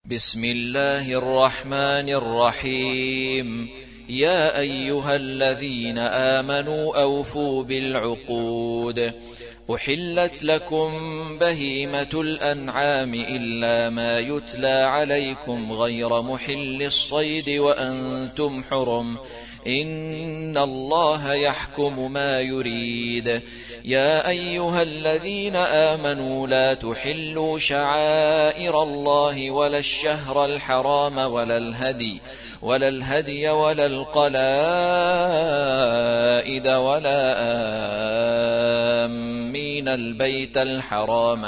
بسم الله الرحمن الرحيم. يا أيها الذين آمنوا أوفوا بالعقود. أحلت لكم بهيمة الأنعام إلا ما يتلى عليكم غير محل الصيد وأنتم حرم، إن الله يحكم ما يريد. يا أيها الذين آمنوا لا تحلوا شعائر الله ولا الشهر الحرام ولا الهدي ولا القلائد ولا آمين البيت الحرام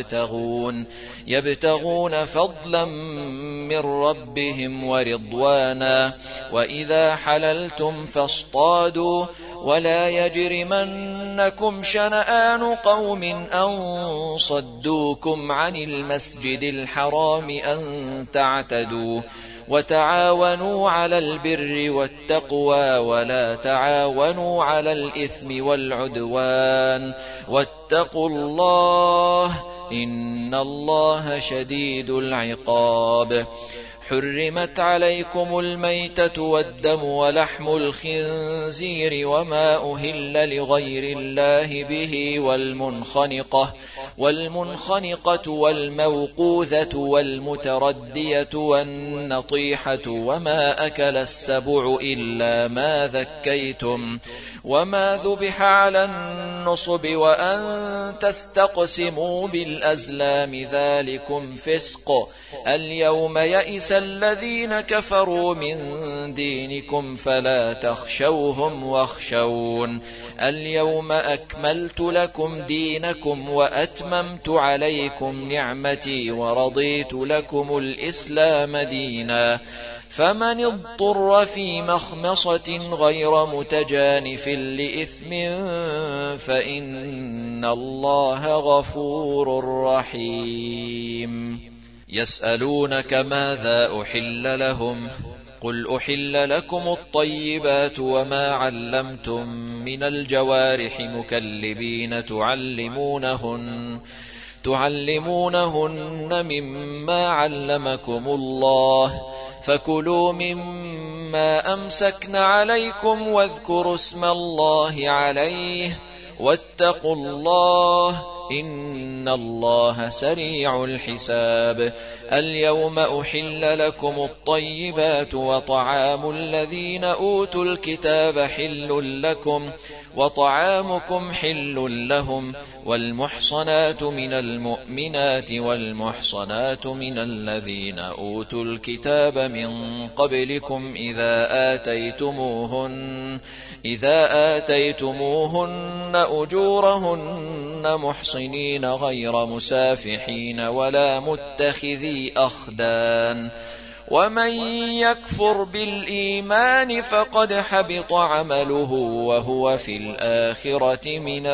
يبتغون فضلا من ربهم ورضوانا، وإذا حللتم فاصطادوا، ولا يجرمنكم شنآن قوم أن صدوكم عن المسجد الحرام أن تعتدوا، وتعاونوا على البر والتقوى ولا تعاونوا على الإثم والعدوان، واتقوا الله إن الله شديد العقاب. حرمت عليكم الميتة والدم ولحم الخنزير وما أهل لغير الله به، والمنخنقة والموقوذة والمتردية والنطيحة وما أكل السبع إلا ما ذكيتم، وما ذبح على النصب، وأن تستقسموا بالأزلام ذلكم فسق. اليوم يئس الذين كفروا من دينكم فلا تخشوهم واخشون. اليوم أكملت لكم دينكم وأتممت عليكم نعمتي ورضيت لكم الإسلام دينا. فمن اضطر في مخمصة غير متجانف لإثم فإن الله غفور رحيم. يسألونك ماذا أحل لهم؟ قل أحل لكم الطيبات وما علمتم من الجوارح مكلبين تعلمونهن مما علمكم الله، فكلوا مما أمسكن عليكم واذكروا اسم الله عليه، واتقوا الله إن الله سريع الحساب. اليوم أحل لكم الطيبات وطعام الذين أوتوا الكتاب حل لكم وطعامكم حل لهم، والمحصنات من المؤمنات والمحصنات من الذين أوتوا الكتاب من قبلكم إذا آتيتموهن أجورهن محصنين غير مسافحين ولا متخذي أخدان، ومن يكفر بالإيمان فقد حبط عمله وهو في الآخرة من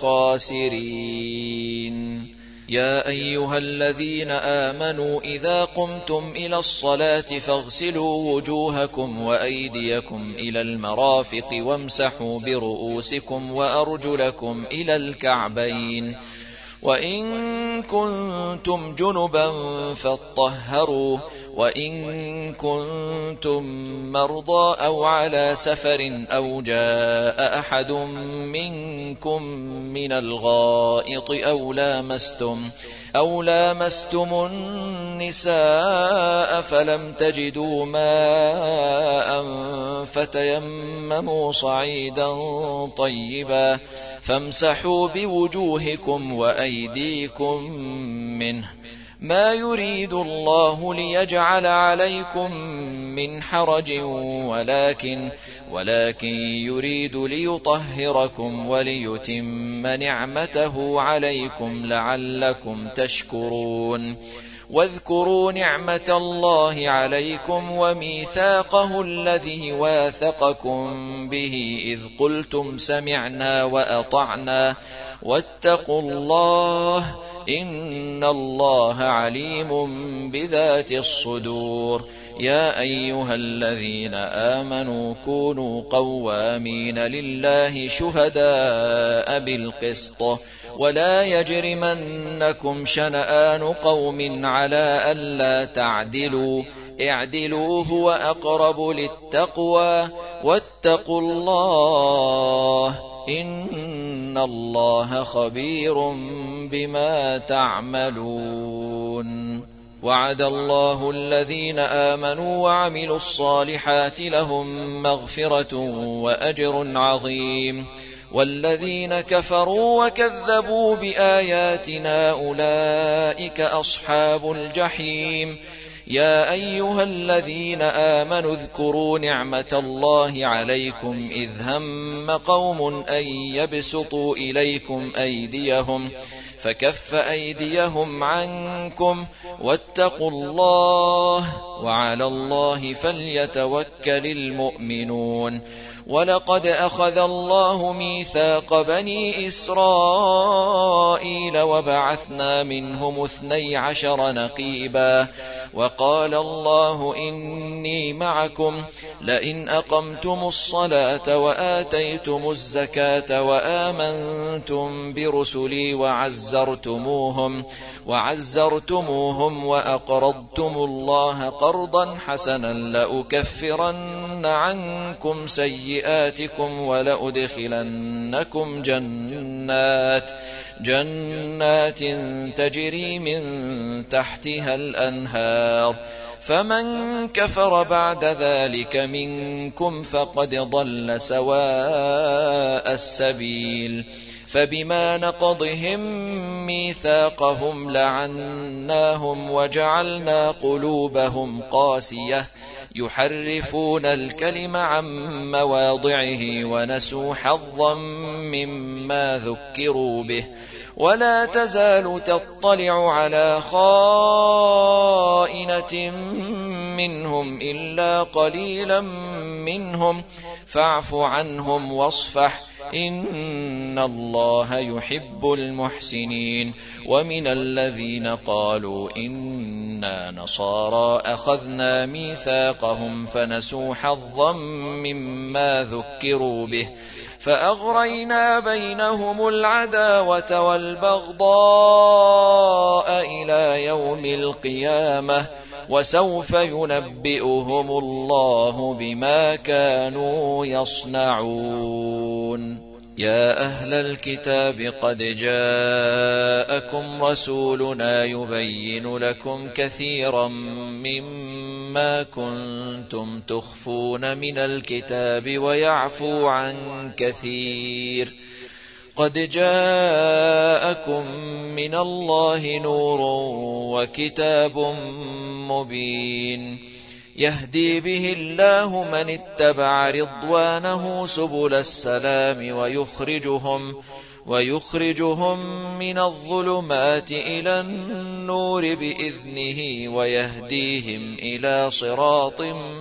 الخاسرين. يا أيها الذين آمنوا إذا قمتم إلى الصلاة فاغسلوا وجوهكم وأيديكم إلى المرافق وامسحوا برؤوسكم وأرجلكم إلى الكعبين، وإن كنتم جنبا فاطهروا، وإن كنتم مرضى أو على سفر أو جاء أحد منكم من الغائط أو لامستم النساء فلم تجدوا ماء فتيمموا صعيدا طيبا فامسحوا بوجوهكم وأيديكم منه، ما يريد الله ليجعل عليكم من حرج ولكن يريد ليطهركم وليتم نعمته عليكم لعلكم تشكرون. واذكروا نعمة الله عليكم وميثاقه الذي واثقكم به إذ قلتم سمعنا وأطعنا، واتقوا الله إن الله عليم بذات الصدور. يا أيها الذين آمنوا كونوا قوامين لله شهداء بالقسط ولا يجرمنكم شنآن قوم على ألا تعدلوا اعدلوا هو أقرب للتقوى واتقوا الله إن الله خبير بما تعملون. وعد الله الذين آمنوا وعملوا الصالحات لهم مغفرة وأجر عظيم، والذين كفروا وكذبوا بآياتنا أولئك أصحاب الجحيم. يا أيها الذين آمنوا اذكروا نعمة الله عليكم إذ هم قوم أن يبسطوا إليكم أيديهم فكف أيديهم عنكم واتقوا الله وعلى الله فليتوكل المؤمنون. ولقد أخذ الله ميثاق بني إسرائيل وبعثنا منهم 12 نقيبا وقال الله إني معكم لئن أقمتم الصلاة وآتيتم الزكاة وآمنتم برسلي وعزرتموهم وأقرضتم الله قرضا حسنا لأكفرن عنكم سيئاتكم ولأدخلنكم جنات تجري من تحتها الأنهار فمن كفر بعد ذلك منكم فقد ضل سواء السبيل. فبما نقضهم ميثاقهم لعناهم وجعلنا قلوبهم قاسية يحرفون الكلم عن مواضعه ونسوا حظا مما ذكروا به. ولا تزال تطلع على خائنة منهم إلا قليلا منهم فاعف عنهم واصفح إن الله يحب المحسنين. ومن الذين قالوا إنا نصارى أخذنا ميثاقهم فنسوا حظا مما ذكروا به فأغرينا بينهم العداوة والبغضاء إلى يوم القيامة وسوف ينبئهم الله بما كانوا يصنعون. يا أهل الكتاب قد جاءكم رسولنا يبين لكم كثيرا مما كنتم تخفون من الكتاب ويعفو عن كثير. قد جاءكم من الله نور وكتاب مبين يهدي به الله من اتبع رضوانه سبل السلام ويخرجهم من الظلمات إلى النور بإذنه ويهديهم إلى صراط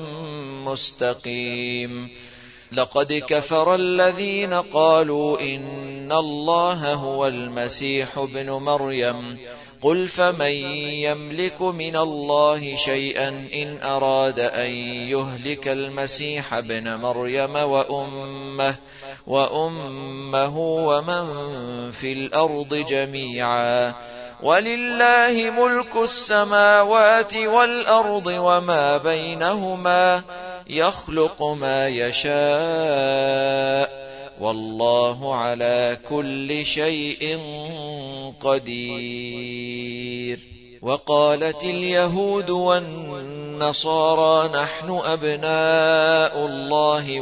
مستقيم. لقد كفر الذين قالوا إن الله هو المسيح ابن مريم قل فمن يملك من الله شيئا إن أراد أن يهلك المسيح ابن مريم وأمه ومن في الأرض جميعا ولله ملك السماوات والأرض وما بينهما يخلق ما يشاء والله على كل شيء قدير. وقالت اليهود والنصارى نحن أبناء الله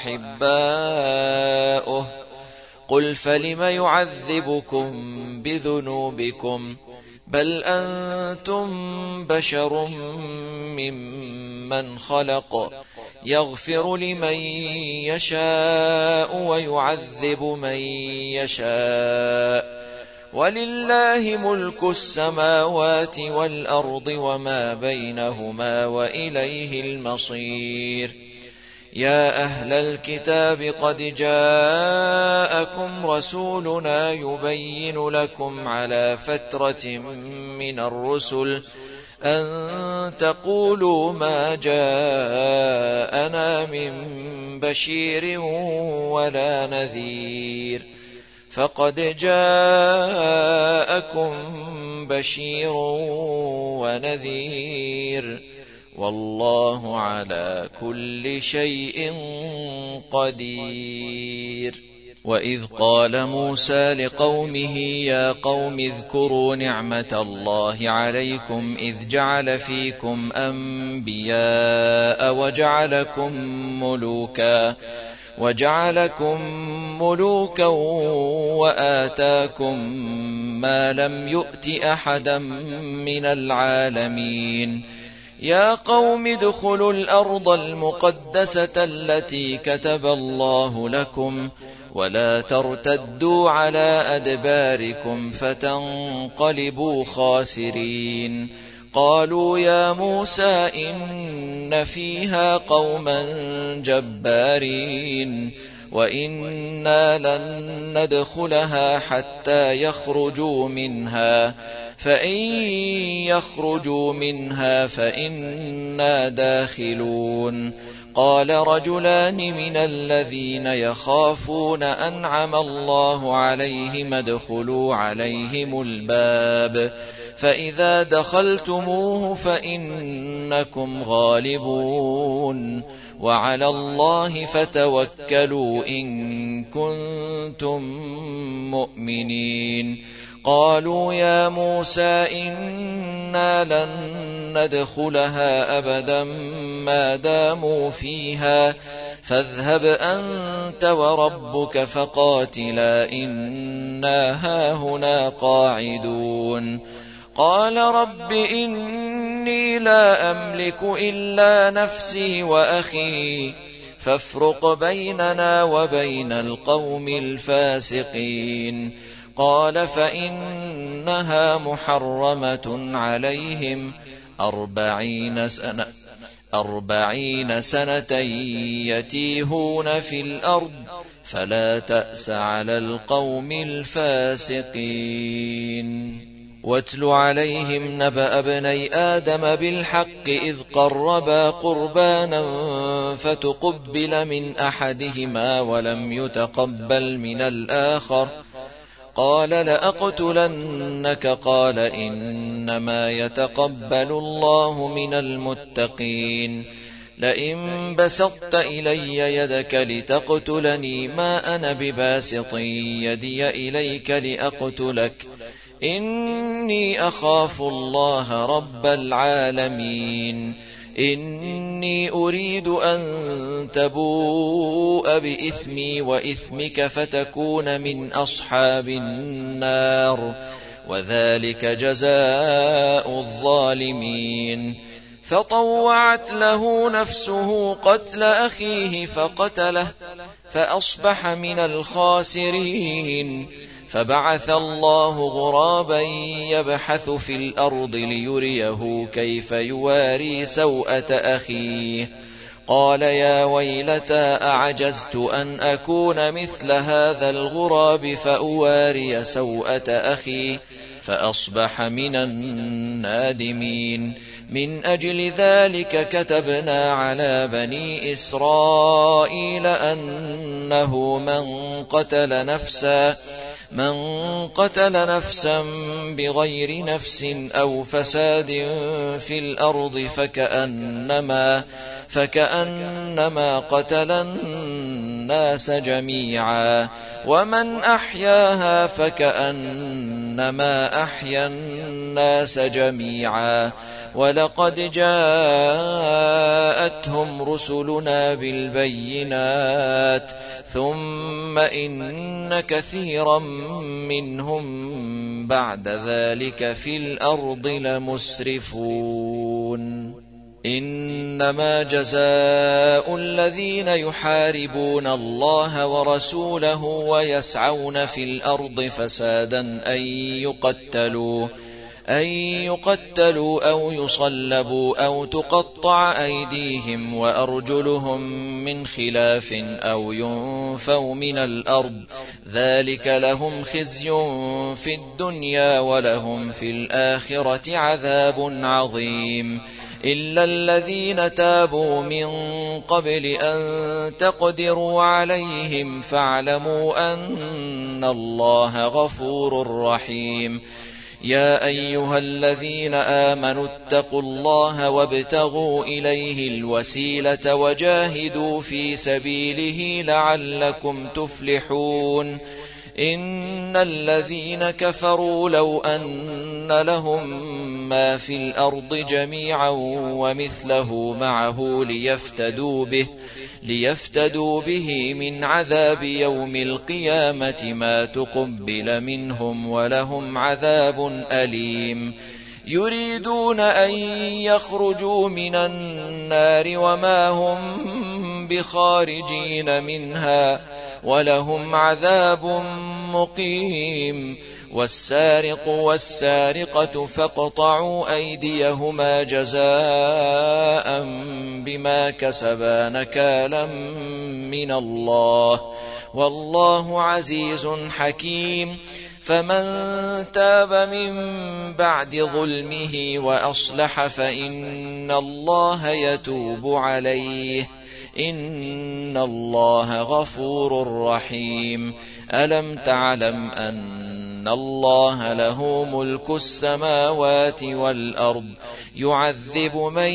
وأحباؤه قل فلم يعذبكم بذنوبكم بل أنتم بشر ممن خلق يغفر لمن يشاء ويعذب من يشاء ولله ملك السماوات والأرض وما بينهما وإليه المصير. يا أهل الكتاب قد جاءكم رسولنا يبين لكم على فترة من الرسل أن تقولوا ما جاءنا من بشير ولا نذير فقد جاءكم بشير ونذير والله على كل شيء قدير. وإذ قال موسى لقومه يا قوم اذكروا نعمة الله عليكم إذ جعل فيكم أنبياء وجعلكم ملوكا وآتاكم ما لم يؤت أحدا من العالمين. يا قوم ادخلوا الأرض المقدسة التي كتب الله لكم ولا ترتدوا على أدباركم فتنقلبوا خاسرين. قالوا يا موسى إن فيها قوما جبارين وإنا لن ندخلها حتى يخرجوا منها فإن يخرجوا منها فإنا داخلون. قال رجلان من الذين يخافون أنعم الله عليهم ادخلوا عليهم الباب فإذا دخلتموه فإنكم غالبون وعلى الله فتوكلوا إن كنتم مؤمنين. قالوا يا موسى إنا لن ندخلها أبدا ما داموا فيها فاذهب أنت وربك فقاتلا إنا هاهنا قاعدون. قال رب إني لا أملك إلا نفسي وأخي فافرق بيننا وبين القوم الفاسقين. قال فإنها محرمة عليهم 40 سنة يتيهون في الأرض فلا تأس على القوم الفاسقين. واتل عليهم نبأ ابني آدم بالحق إذ قربا قربانا فتقبل من أحدهما ولم يتقبل من الآخر قال لأقتلنك قال إنما يتقبل الله من المتقين. لئن بسطت إلي يدك لتقتلني ما أنا بباسط يدي إليك لأقتلك إني أخاف الله رب العالمين. إني أريد أن تبوء بإثمي وإثمك فتكون من أصحاب النار وذلك جزاء الظالمين. فطوعت له نفسه قتل أخيه فقتله فأصبح من الخاسرين. فبعث الله غرابا يبحث في الأرض ليريه كيف يواري سوءة أخيه قال يا ويلتى أعجزت أن أكون مثل هذا الغراب فأواري سوءة أخي فأصبح من النادمين. من أجل ذلك كتبنا على بني إسرائيل أنه من قتل نفسا بغير نفس أو فساد في الأرض فكأنما قتل الناس جميعا ومن أحياها فكأنما أحيا الناس جميعا. ولقد جاءتهم رسلنا بالبينات ثم إن كثيرا منهم بعد ذلك في الأرض لمسرفون. إنما جزاء الذين يحاربون الله ورسوله ويسعون في الأرض فسادا أن يقتلوا أو يصلبوا أو تقطع أيديهم وأرجلهم من خلاف أو ينفوا من الأرض ذلك لهم خزي في الدنيا ولهم في الآخرة عذاب عظيم. إلا الذين تابوا من قبل أن تقدروا عليهم فاعلموا أن الله غفور رحيم. يا أيها الذين آمنوا اتقوا الله وابتغوا إليه الوسيلة وجاهدوا في سبيله لعلكم تفلحون. إن الذين كفروا لو أن لهم ما في الأرض جميعا ومثله معه ليفتدوا به من عذاب يوم القيامة ما تقبل منهم ولهم عذاب أليم. يريدون أن يخرجوا من النار وما هم بخارجين منها ولهم عذاب مقيم. والسارق والسارقة فاقطعوا أيديهما جزاء بما كسبا نكالا من الله والله عزيز حكيم. فمن تاب من بعد ظلمه وأصلح فإن الله يتوب عليه إن الله غفور رحيم. ألم تعلم أن الله له ملك السماوات والأرض يعذب من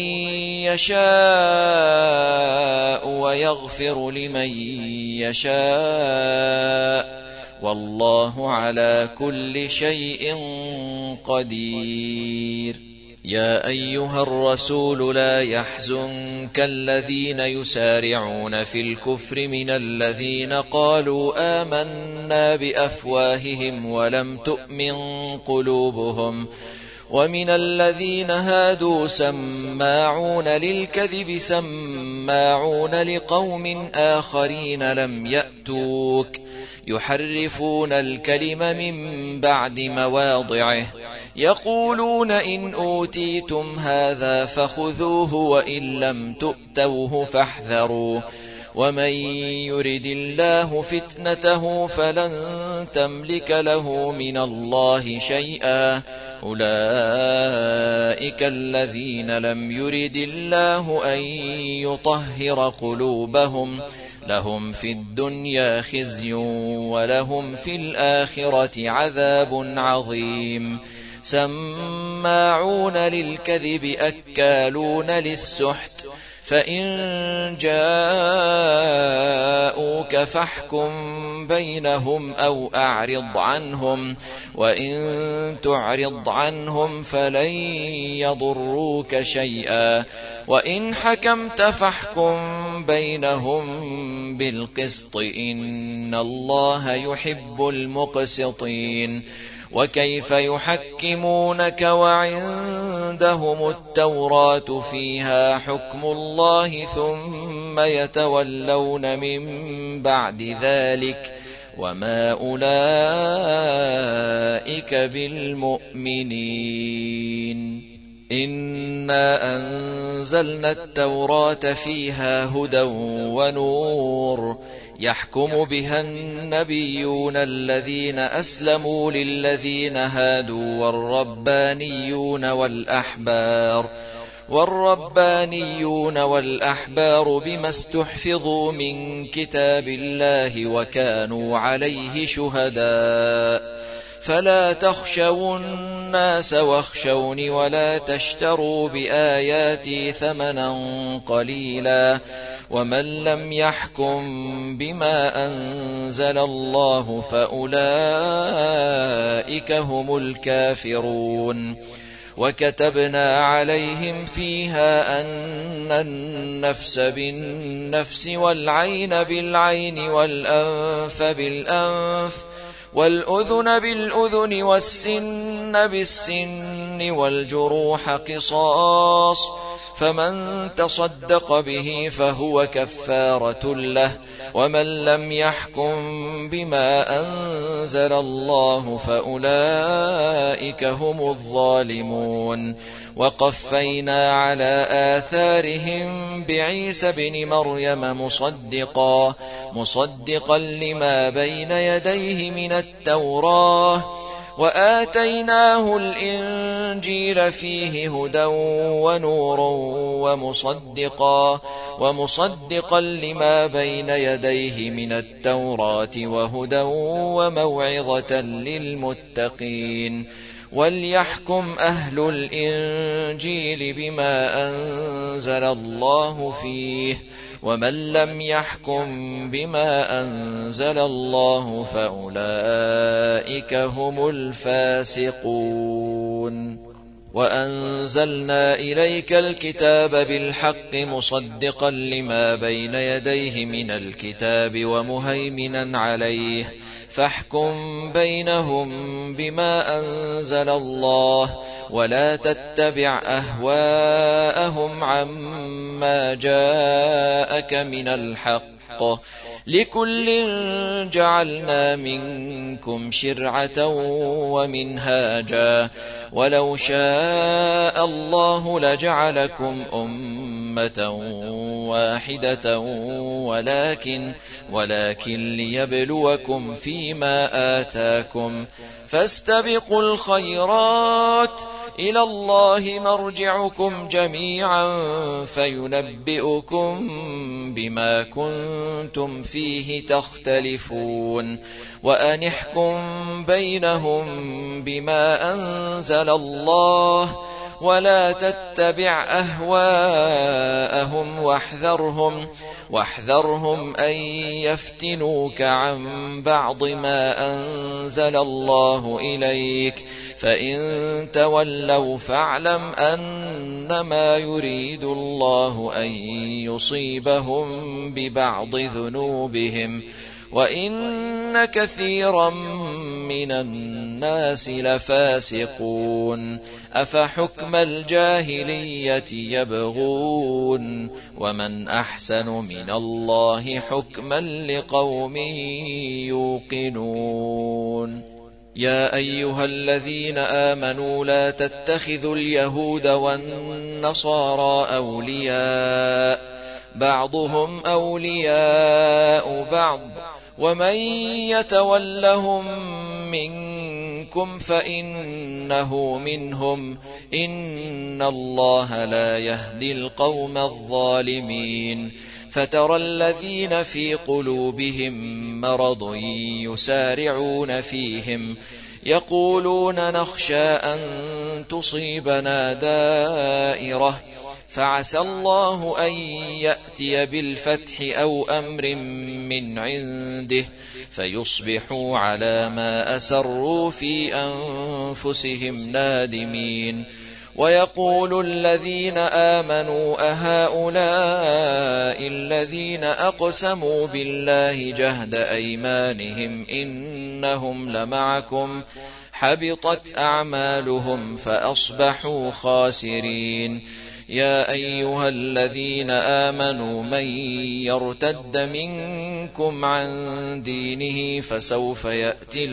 يشاء ويغفر لمن يشاء والله على كل شيء قدير. يا أيها الرسول لا يحزنك الذين يسارعون في الكفر من الذين قالوا آمنا بأفواههم ولم تؤمن قلوبهم ومن الذين هادوا سماعون للكذب سماعون لقوم آخرين لم يأتوك يحرفون الكلم من بعد مواضعه يقولون إن أوتيتم هذا فخذوه وإن لم تؤتوه فاحذروا ومن يرد الله فتنته فلن تملك له من الله شيئا أولئك الذين لم يرد الله أن يطهر قلوبهم لهم في الدنيا خزي ولهم في الآخرة عذاب عظيم. سماعون للكذب أكالون للسحت فإن جاءوك فاحكم بينهم أو أعرض عنهم وإن تعرض عنهم فلن يضروك شيئا وإن حكمت فاحكم بينهم بالقسط إن الله يحب المقسطين. وكيف يحكمونك وعندهم التوراة فيها حكم الله ثم يتولون من بعد ذلك وما أولئك بالمؤمنين. إنا أنزلنا التوراة فيها هدى ونور يحكم بها النبيون الذين أسلموا للذين هادوا والربانيون والأحبار بما استحفظوا من كتاب الله وكانوا عليه شهداء فلا تخشوا الناس واخشوني ولا تشتروا بآياتي ثمنا قليلا ومن لم يحكم بما أنزل الله فأولئك هم الكافرون. وكتبنا عليهم فيها أن النفس بالنفس والعين بالعين والأنف بالأنف والأذن بالأذن والسن بالسن والجروح قصاص فمن تصدق به فهو كفارة له ومن لم يحكم بما أنزل الله فأولئك هم الظالمون. وقفينا على آثارهم بعيسى بن مريم مصدقا لما بين يديه من التوراة وآتيناه الإنجيل فيه هدى ونور ومصدقا لما بين يديه من التوراة وهدى وموعظة للمتقين. وليحكم أهل الإنجيل بما أنزل الله فيه، ومن لم يحكم بما أنزل الله فأولئك هم الفاسقون. وأنزلنا إليك الكتاب بالحق مصدقا لما بين يديه من الكتاب ومهيمنا عليه، فاحكم بينهم بما أنزل الله، ولا تتبع أهواءهم عما جاءك من الحق، لكل جعلنا منكم شرعة ومنهاجا، ولو شاء الله لجعلكم أمة واحدة ولكن ليبلوكم فيما آتاكم، فاستبقوا الخيرات، إلى الله مرجعكم جميعا فينبئكم بما كنتم فيه تختلفون. وأنحكم بينهم بما أنزل الله، ولا تتبع أهواءهم واحذرهم أن يفتنوك عن بعض ما أنزل الله إليك، فإن تولوا فاعلم أنما يريد الله أن يصيبهم ببعض ذنوبهم، وإن كثيرا من الناس لفاسقون. أفحكم الجاهلية يبغون، ومن أحسن من الله حكما لقوم يوقنون. يا أيها الذين آمنوا لا تتخذوا اليهود والنصارى أولياء، بعضهم أولياء بعض، ومن يتولهم منكم فإنه منهم، إن الله لا يهدي القوم الظالمين. فترى الذين في قلوبهم مرض يسارعون فيهم، يقولون نخشى أن تصيبنا دائرة، فعسى الله أن يأتي بالفتح أو أمر من عنده، فيصبحوا على ما أسروا في أنفسهم نادمين. ويقول الذين آمنوا أهؤلاء الذين أقسموا بالله جهد أيمانهم إنهم لمعكم، حبطت أعمالهم فأصبحوا خاسرين. يا أيها الذين آمنوا من يرتد منكم عن دينه فسوف يأتي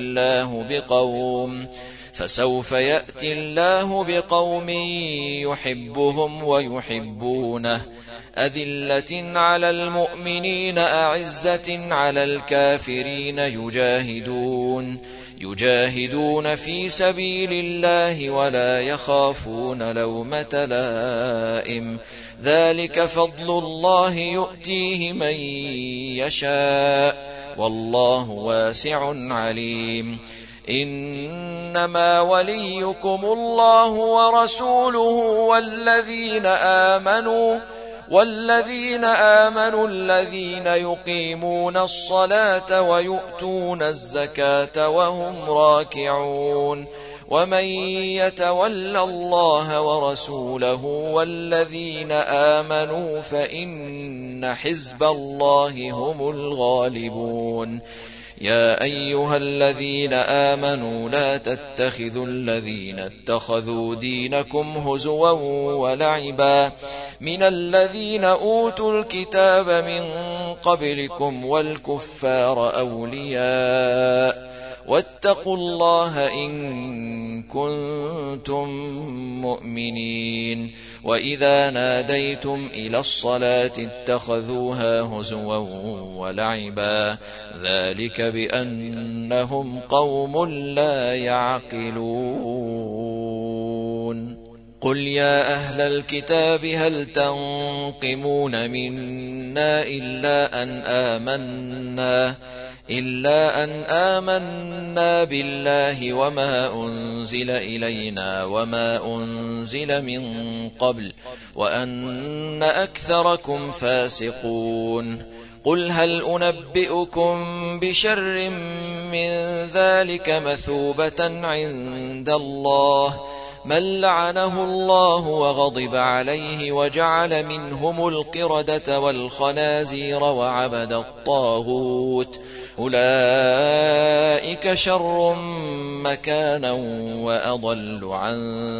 الله بقوم يحبهم ويحبونه، أذلة على المؤمنين أعزة على الكافرين، يجاهدون في سبيل الله ولا يخافون لومة لائم، ذلك فضل الله يؤتيه من يشاء، والله واسع عليم. إنما وليكم الله ورسوله والذين آمنوا الذين يقيمون الصلاة ويؤتون الزكاة وهم راكعون. ومن يتول الله ورسوله والذين آمنوا فإن حزب الله هم الغالبون. يا أيها الذين آمنوا لا تتخذوا الذين اتخذوا دينكم هزوا ولعبا من الذين أوتوا الكتاب من قبلكم والكفار أولياء، واتقوا الله إن كنتم مؤمنين. وإذا ناديتم إلى الصلاة اتخذوها هزوا ولعبا ذلك بأنهم قوم لا يعقلون. قل يا أهل الكتاب هل تنقمون منا إلا أن آمنا بالله وما أنزل إلينا وما أنزل من قبل وأن أكثركم فاسقون. قل هل أنبئكم بشر من ذلك مثوبة عند الله من لعنه الله وغضب عليه وجعل منهم القردة والخنازير وعبد الطاغوت أولئك شر مكانا وأضل عن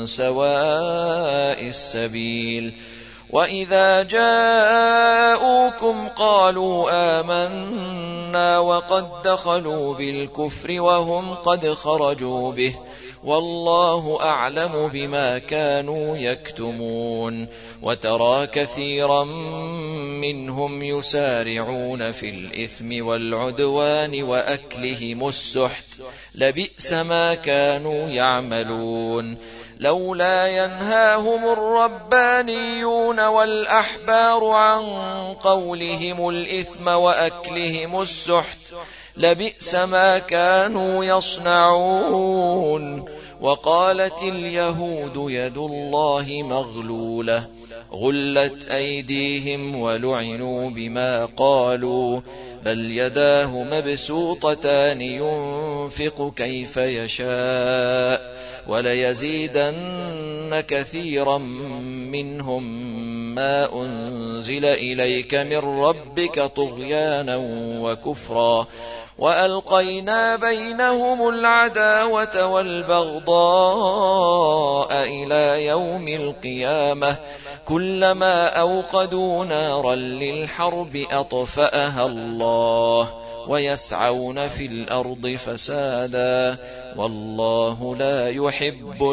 سواء السبيل. وإذا جاءوكم قالوا آمنا وقد دخلوا بالكفر وهم قد خرجوا به والله أعلم بما كانوا يكتمون. وترى كثيرا منهم يسارعون في الإثم والعدوان وأكلهم السحت لبئس ما كانوا يعملون. لولا ينهاهم الربانيون والأحبار عن قولهم الإثم وأكلهم السحت لبئس ما كانوا يصنعون. وقالت اليهود يد الله مغلولة غلت أيديهم ولعنوا بما قالوا بل يداه مبسوطتان ينفق كيف يشاء وليزيدن كثيرا منهم ما أنزل إليك من ربك طغيانا وكفرا وألقينا بينهم العداوة والبغضاء إلى يوم القيامة كلما أوقدوا نارا للحرب أطفأها الله ويسعون في الأرض فسادا والله لا يحب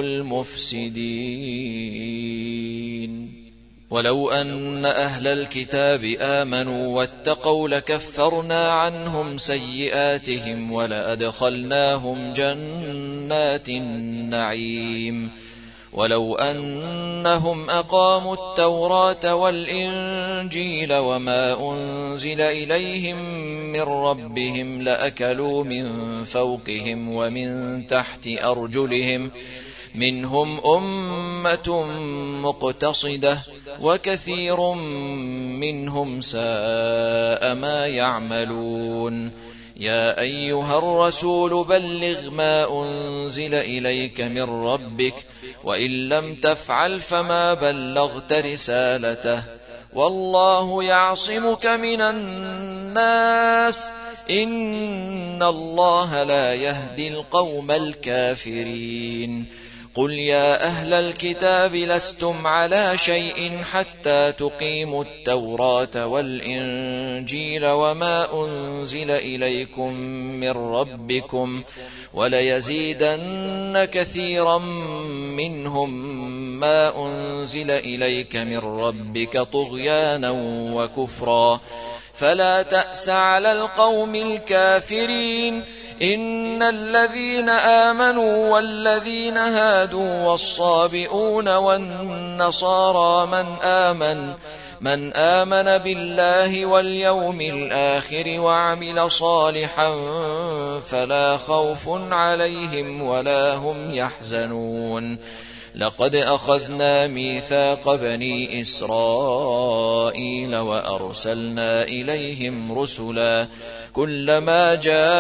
المفسدين. ولو أن أهل الكتاب آمنوا واتقوا لكفرنا عنهم سيئاتهم ولأدخلناهم جنات النعيم. ولو أنهم أقاموا التوراة والإنجيل وما أنزل إليهم من ربهم لأكلوا من فوقهم ومن تحت أرجلهم منهم أمة مقتصدة وكثير منهم ساء ما يعملون. يا أيها الرسول بلغ ما أنزل إليك من ربك وإن لم تفعل فما بلغت رسالته والله يعصمك من الناس إن الله لا يهدي القوم الكافرين. قل يا أهل الكتاب لستم على شيء حتى تقيموا التوراة والإنجيل وما أنزل إليكم من ربكم وليزيدن كثيرا منهم ما أنزل إليك من ربك طغيانا وكفرا فلا تأس على القوم الكافرين. إن الذين آمنوا والذين هادوا والصابئون والنصارى من آمن بالله واليوم الآخر وعمل صالحا فلا خوف عليهم ولا هم يحزنون. لقد أخذنا ميثاق بني إسرائيل وأرسلنا إليهم رسلا كلما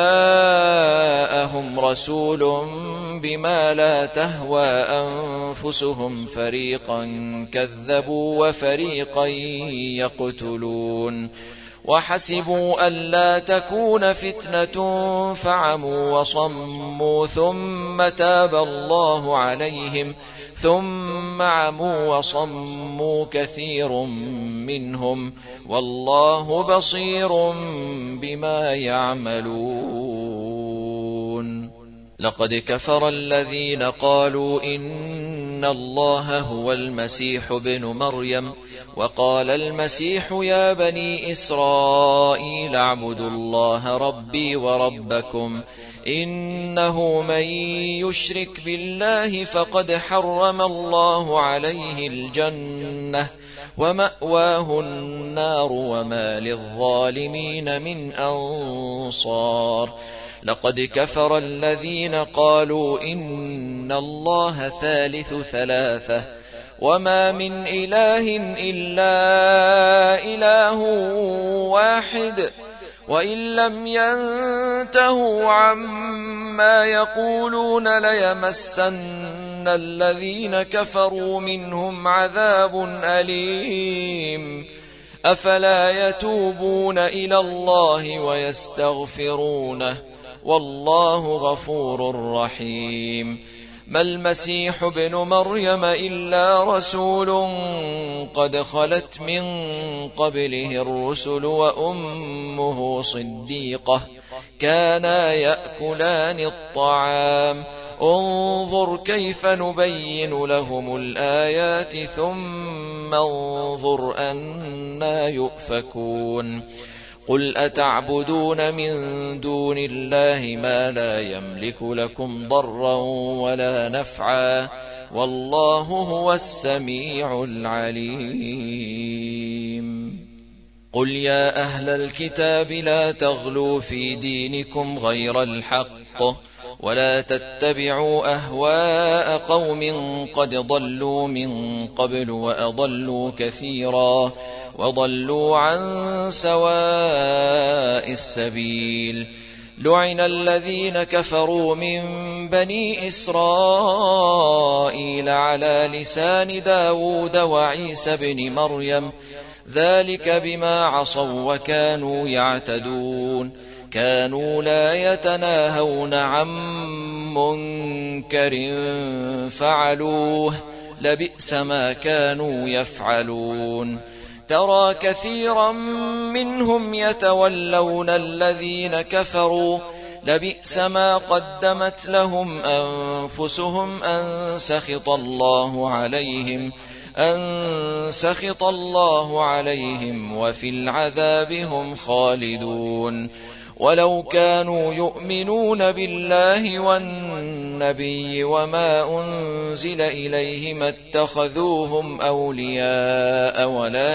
جاءهم رسول بما لا تهوى أنفسهم فريقا كذبوا وفريقا يقتلون. وحسبوا ألا تكون فتنة فعموا وصموا ثم تاب الله عليهم ثم عموا وصموا كثير منهم والله بصير بما يعملون. لقد كفر الذين قالوا إن الله هو المسيح ابن مريم وقال المسيح يا بني إسرائيل اعبدوا الله ربي وربكم إنه من يشرك بالله فقد حرم الله عليه الجنة ومأواه النار وما للظالمين من أنصار لقد كفر الذين قالوا إن الله ثالث ثلاثة وما من إله إلا إله واحد وإن لم ينتهوا عما يقولون ليمسن الذين كفروا منهم عذاب أليم أفلا يتوبون إلى الله ويستغفرونه والله غفور رحيم ما المسيح ابن مريم إلا رسول قد خلت من قبله الرسل وأمه صديقة كانا يأكلان الطعام انظر كيف نبين لهم الآيات ثم انظر أنى يؤفكون قل أتعبدون من دون الله ما لا يملك لكم ضرا ولا نفعا والله هو السميع العليم قل يا أهل الكتاب لا تغلوا في دينكم غير الحق ولا تتبعوا أهواء قوم قد ضلوا من قبل وأضلوا كثيرا وضلوا عن سواء السبيل لعن الذين كفروا من بني إسرائيل على لسان داود وعيسى بن مريم ذلك بما عصوا وكانوا يعتدون كانوا لا يتناهون عن منكر فعلوه لبئس ما كانوا يفعلون ترى كثيرا منهم يتولون الذين كفروا لبئس ما قدمت لهم أنفسهم أن سخط الله عليهم وفي العذاب هم خالدون ولو كانوا يؤمنون بالله والنبي وما أنزل إليه ما اتخذوهم أولياء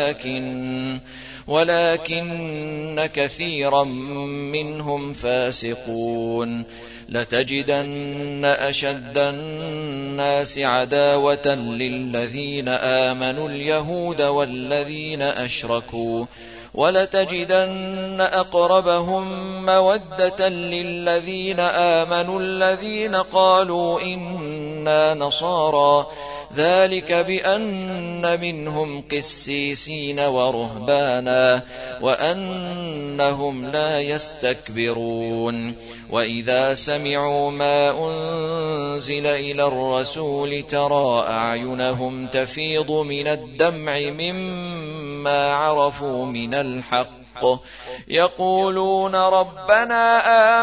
ولكن كثيرا منهم فاسقون لتجدن أشد الناس عداوة للذين آمنوا اليهود والذين أشركوا ولتجدن أقربهم مودة للذين آمنوا الذين قالوا إنا نصارى ذلك بأن منهم قسيسين ورهبانا وأنهم لا يستكبرون وإذا سمعوا ما أنزل إلى الرسول ترى أعينهم تفيض من الدمع مما عرفوا من الحق يقولون ربنا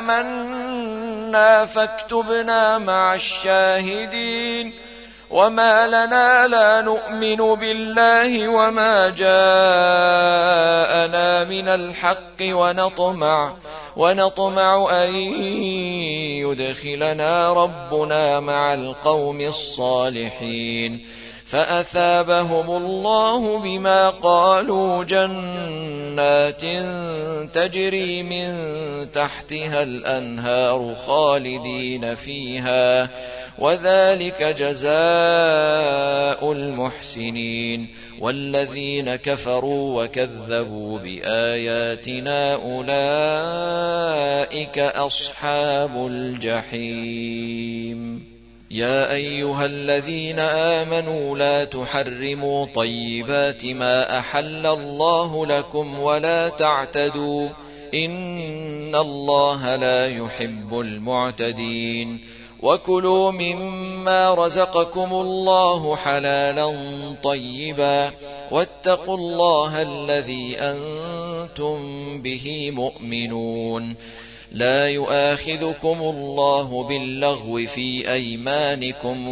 آمنا فاكتبنا مع الشاهدين وما لنا لا نؤمن بالله وما جاءنا من الحق ونطمع أن يدخلنا ربنا مع القوم الصالحين فأثابهم الله بما قالوا جنات تجري من تحتها الأنهار خالدين فيها وذلك جزاء المحسنين والذين كفروا وكذبوا بآياتنا أولئك أصحاب الجحيم يا أيها الذين آمنوا لا تحرموا طيبات ما أحل الله لكم ولا تعتدوا إن الله لا يحب المعتدين وكلوا مما رزقكم الله حلالا طيبا واتقوا الله الذي أنتم به مؤمنون لا يؤاخذكم الله باللغو في أيمانكم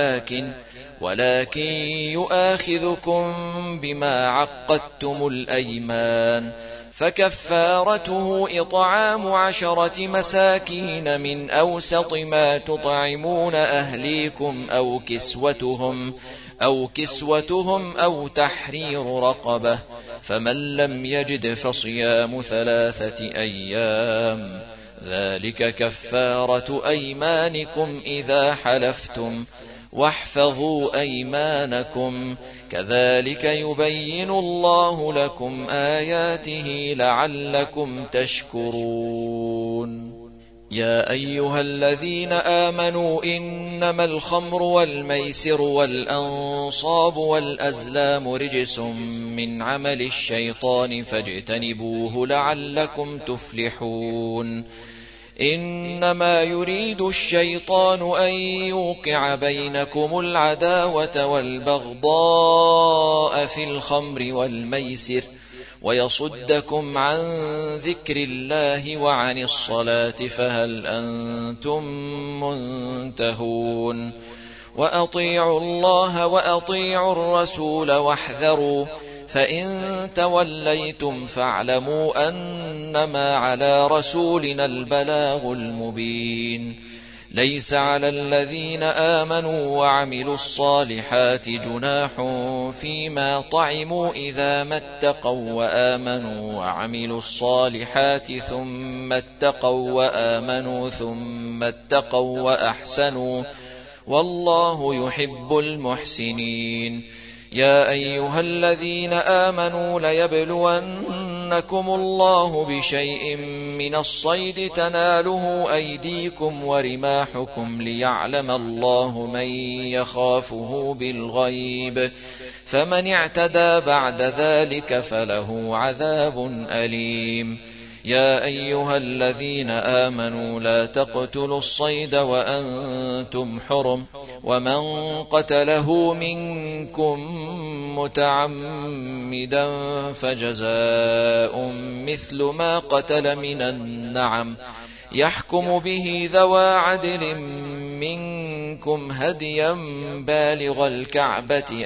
ولكن يؤاخذكم بما عقدتم الأيمان، فكفارته إطعام 10 مساكين من أوسط ما تطعمون أهليكم أو كسوتهم أو تحرير رقبة، فمن لم يجد فصيام 3 أيام، ذلك كفارة أيمانكم إذا حلفتم، واحفظوا أيمانكم، كذلك يبين الله لكم آياته لعلكم تشكرون. يا أيها الذين آمنوا إنما الخمر والميسر والأنصاب والأزلام رجس من عمل الشيطان فاجتنبوه لعلكم تفلحون. إنما يريد الشيطان أن يوقع بينكم العداوة والبغضاء في الخمر والميسر ويصدكم عن ذكر الله وعن الصلاة، فهل أنتم منتهون؟ وأطيعوا الله وأطيعوا الرسول واحذروا، فإن توليتم فاعلموا أنما على رسولنا البلاغ المبين. ليس على الذين آمنوا وعملوا الصالحات جناح فيما طعموا إذا ما اتقوا وآمنوا وعملوا الصالحات ثم اتقوا وآمنوا ثم اتقوا وأحسنوا، والله يحب المحسنين. يا أيها الذين آمنوا ليبلونكم الله بشيء من الصيد تناله أيديكم ورماحكم ليعلم الله من يخافه بالغيب، فمن اعتدى بعد ذلك فله عذاب أليم. يا أيها الذين آمنوا لا تقتلوا الصيد وأنتم حرم، ومن قتله منكم متعمدا فجزاء مثل ما قتل من النعم، يحكم به ذوى عدل منكم هديا بالغ الكعبة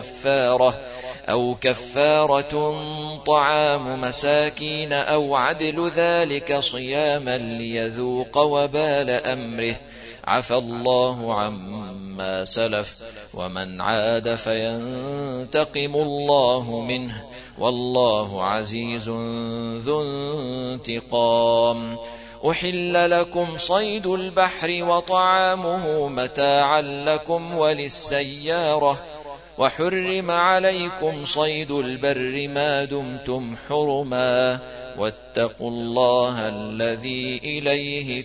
أو كفارة طعام مساكين أو عدل ذلك صياما ليذوق وبال أمره، عفى الله عما سلف، ومن عاد فينتقم الله منه، والله عزيز ذو انتقام. أحل لكم صيد البحر وطعامه متاعا لكم وللسيارة، وحرم عليكم صيد البر ما دمتم حرما، واتقوا الله الذي إليه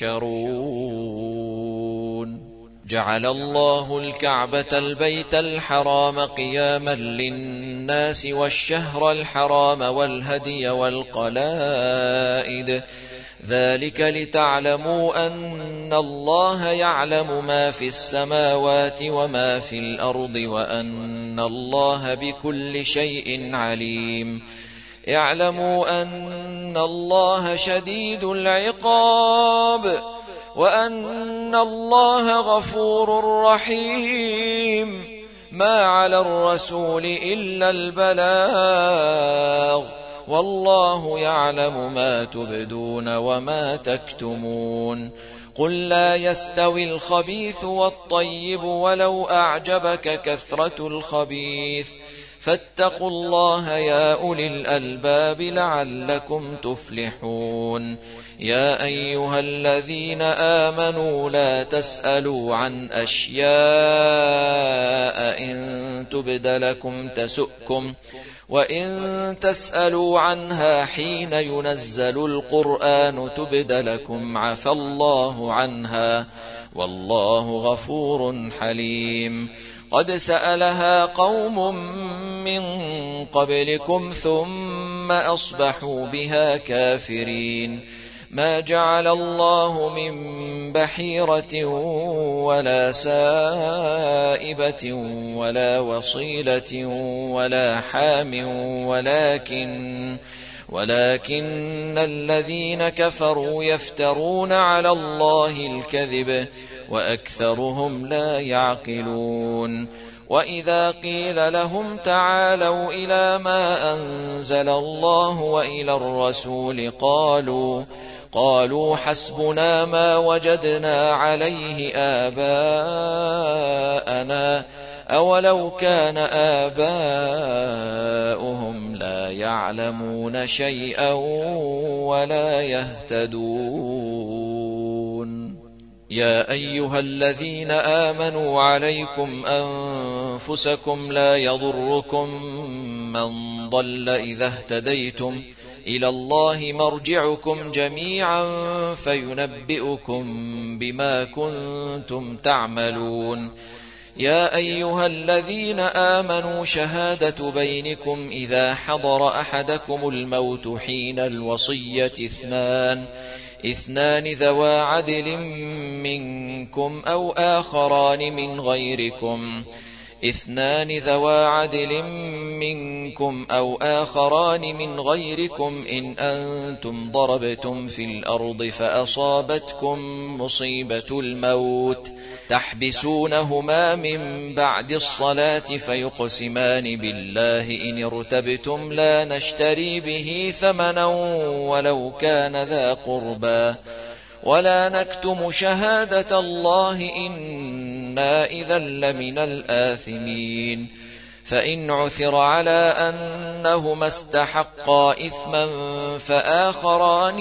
تحشرون. جعل الله الكعبة البيت الحرام قياما للناس والشهر الحرام والهدي والقلائد، ذلك لتعلموا أن الله يعلم ما في السماوات وما في الأرض وأن الله بكل شيء عليم. اعلموا أن الله شديد العقاب وأن الله غفور رحيم. ما على الرسول إلا البلاغ، والله يعلم ما تبدون وما تكتمون. قل لا يستوي الخبيث والطيب ولو أعجبك كثرة الخبيث، فاتقوا الله يا أولي الألباب لعلكم تفلحون. يا أيها الذين آمنوا لا تسألوا عن أشياء إن تبد لكم تسؤكم، وإن تسألوا عنها حين ينزل القرآن تبد لكم عفى الله عنها، والله غفور حليم. قد سألها قوم من قبلكم ثم أصبحوا بها كافرين. ما جعل الله من بحيرة ولا سائبة ولا وصيلة ولا حام، ولكن الذين كفروا يفترون على الله الكذب وأكثرهم لا يعقلون وإذا قيل لهم تعالوا إلى ما أنزل الله وإلى الرسول قالوا حسبنا ما وجدنا عليه آباءنا أولو كان آباؤهم لا يعلمون شيئا ولا يهتدون يا أيها الذين آمنوا عليكم أنفسكم لا يضركم من ضل إذا اهتديتم إلى الله مرجعكم جميعا فينبئكم بما كنتم تعملون يا أيها الذين آمنوا شهادة بينكم إذا حضر أحدكم الموت حين الوصية اثنان ذوا عدل منكم أو آخران من غيركم إن أنتم ضربتم في الأرض فأصابتكم مصيبة الموت تحبسونهما من بعد الصلاة فيقسمان بالله إن ارتبتم لا نشتري به ثمنا ولو كان ذا قربى ولا نكتم شهادة الله إنا إذا لمن الآثمين فإن عثر على أنهما استحقا إثما فآخران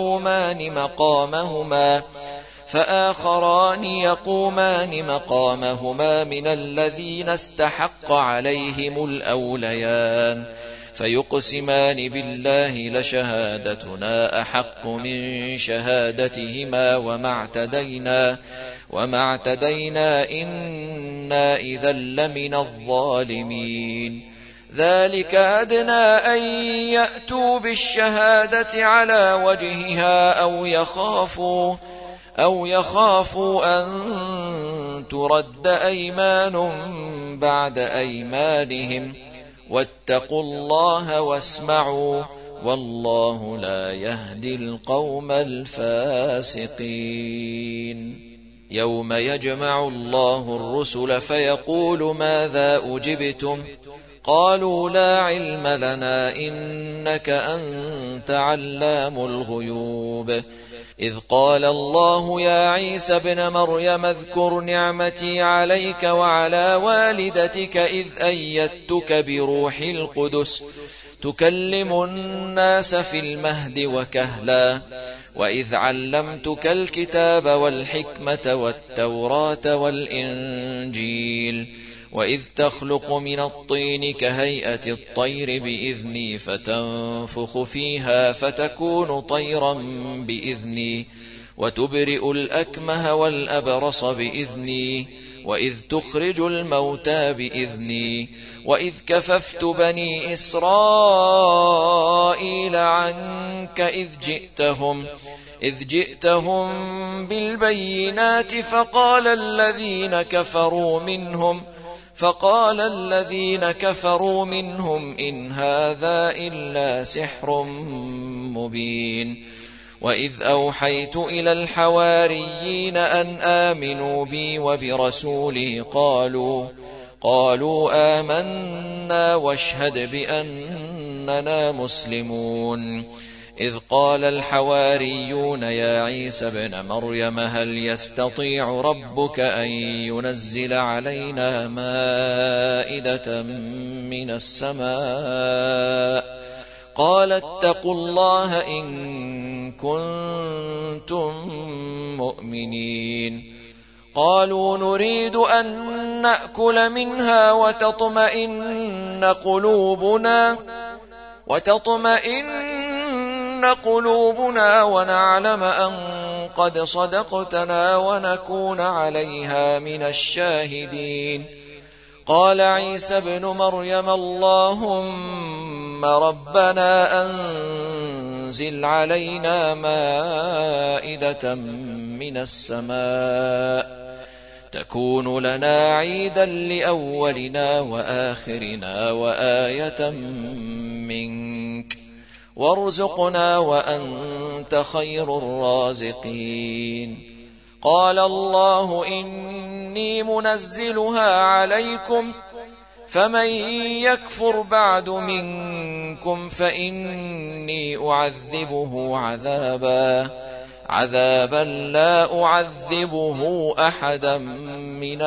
يقومان مقامهما من الذين استحق عليهم الأوليان فيقسمان بالله لشهادتنا أحق من شهادتهما وما اعتدينا إنا إذا لمن الظالمين ذلك أدنى أن يأتوا بالشهادة على وجهها أو يخافوا أن ترد أيمان بعد أيمانهم واتقوا الله واسمعوا والله لا يهدي القوم الفاسقين يوم يجمع الله الرسل فيقول ماذا أجبتم قالوا لا علم لنا إنك أنت علام الغيوب إذ قال الله يا عيسى ابن مريم اذكر نعمتي عليك وعلى والدتك إذ أيدتك بروح القدس تكلم الناس في المهد وكهلا وإذ علمتك الكتاب والحكمة والتوراة والإنجيل وإذ تخلق من الطين كهيئة الطير بإذني فتنفخ فيها فتكون طيرا بإذني وتبرئ الأكمه والأبرص بإذني وإذ تخرج الموتى بإذني وإذ كففت بني إسرائيل عنك إذ جئتهم بالبينات فقال الذين كفروا منهم إن هذا إلا سحر مبين وإذ أوحيت إلى الحواريين أن آمنوا بي وبرسولي قالوا آمنا واشهد بأننا مسلمون إذ قال الحواريون يا عيسى ابن مريم هل يستطيع ربك أن ينزل علينا مائدة من السماء قال اتقوا الله إن كنتم مؤمنين قالوا نريد أن نأكل منها وتطمئن قلوبنا ونعلم أن قد صدقتنا ونكون عليها من الشاهدين قال عيسى ابن مريم اللهم ربنا أنزل علينا مائدة من السماء تكون لنا عيدا لأولنا وآخرنا وآية منك وارزقنا وأنت خير الرازقين. قال الله إني منزلها عليكم فمن يكفر بعد منكم فإني أعذبه عذابا لا أعذبه أحدا من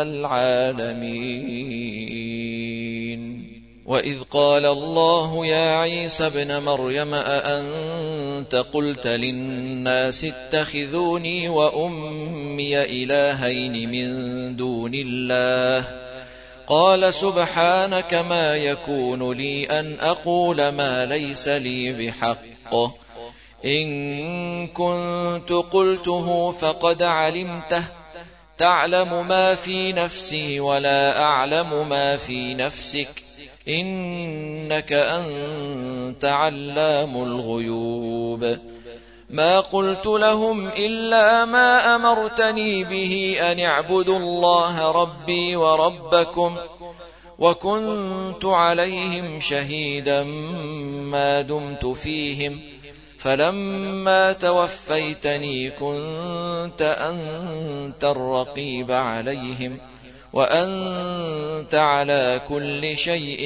العالمين. وإذ قال الله يا عيسى ابن مريم أأنت قلت للناس اتخذوني وأمي إلهين من دون الله قال سبحانك ما يكون لي أن أقول ما ليس لي بحق إن كنت قلته فقد علمته تعلم ما في نفسي ولا أعلم ما في نفسك إنك أنت علام الغيوب. ما قلت لهم إلا ما أمرتني به أن اعبدوا الله ربي وربكم وكنت عليهم شهيدا ما دمت فيهم فلما توفيتني كنت أنت الرقيب عليهم وأنت على كل شيء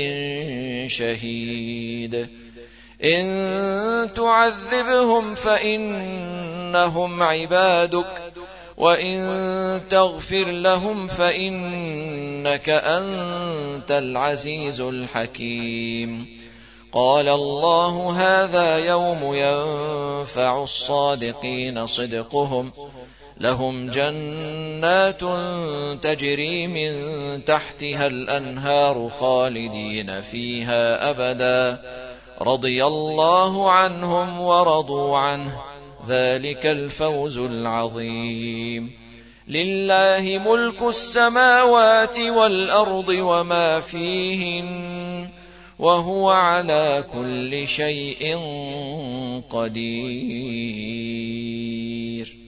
شهيد. إن تعذبهم فإنهم عبادك وإن تغفر لهم فإنك أنت العزيز الحكيم. قال الله هذا يوم ينفع الصادقين صدقهم لهم جنات تجري من تحتها الأنهار خالدين فيها أبدا رضي الله عنهم ورضوا عنه ذلك الفوز العظيم. لله ملك السماوات والأرض وما فيهن وهو على كل شيء قدير.